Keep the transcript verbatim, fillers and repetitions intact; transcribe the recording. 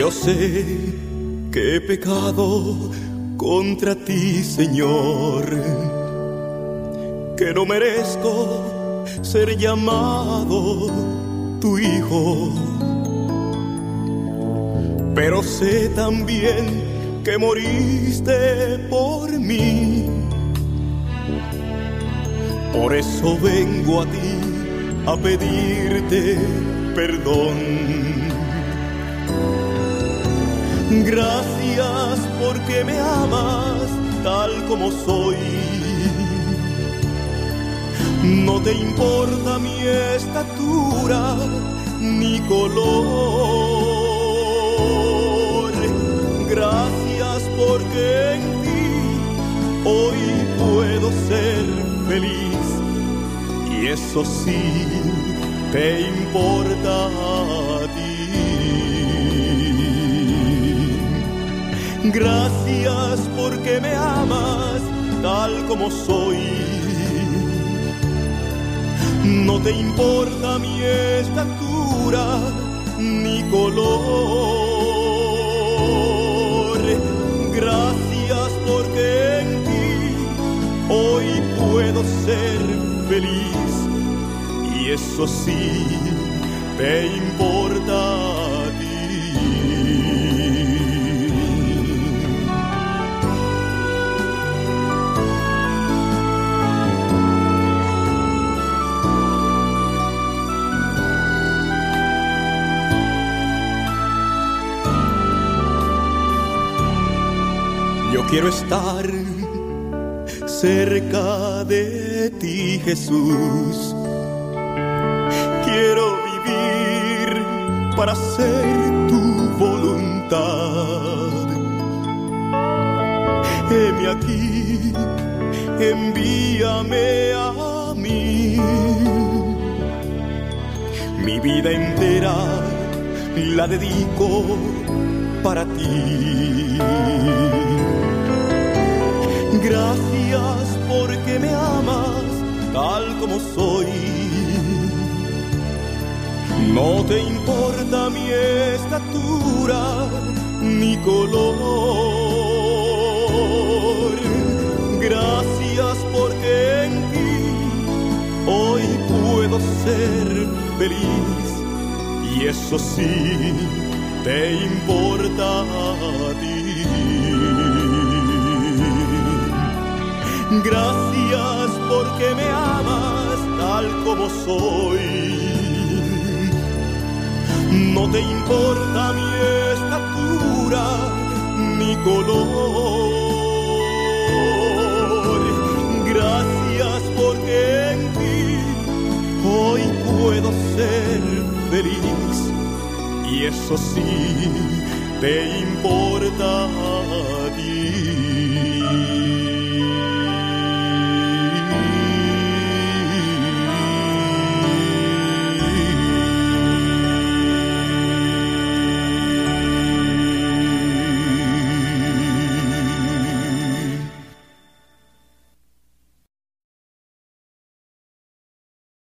Yo sé que he pecado contra ti, Señor, que no merezco ser llamado tu hijo, pero sé también que moriste por mí. Por eso vengo a ti a pedirte perdón. Gracias porque me amas tal como soy. No te importa mi estatura ni color. Gracias porque en ti hoy puedo ser feliz. Y eso sí te importa a ti. Gracias porque me amas tal como soy. No te importa mi estatura ni color. Gracias porque en ti hoy puedo ser feliz. Y eso sí te importa a ti. Yo quiero estar cerca de ti, Jesús. Quiero vivir para hacer tu voluntad. Heme aquí, envíame a mí. Mi vida entera la dedico para ti. Gracias porque me amas tal como soy. No te importa mi estatura ni color. Gracias porque en ti hoy puedo ser feliz. Y eso sí te importa a ti. Gracias porque me amas tal como soy. No te importa mi estatura ni color. Gracias porque en ti hoy puedo ser feliz. Y eso sí te importa a ti.